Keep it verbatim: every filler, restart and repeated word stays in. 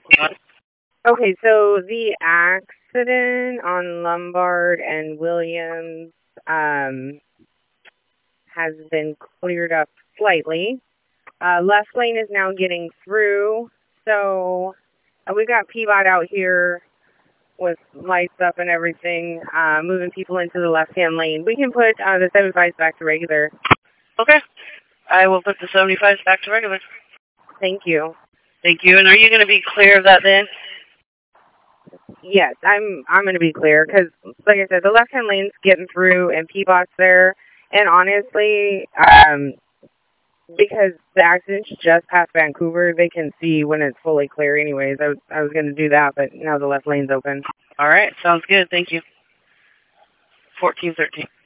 Okay, so the accident on Lombard and Williams um, has been cleared up slightly. Uh, left lane is now getting through, so uh, we've got Peabody out here with lights up and everything, uh, moving people into the left-hand lane. We can put uh, the seventy-fives back to regular. Okay. I will put the seventy-fives back to regular. Thank you. Thank you. And are you going to be clear of that then? Yes, I'm I'm going to be clear because, like I said, the left-hand lane's getting through and Peabod's there. And honestly, um, because the accident's just past Vancouver, they can see when it's fully clear anyways. I was, I was going to do that, but now the left lane's open. All right. Sounds good. Thank you. fourteen thirteen.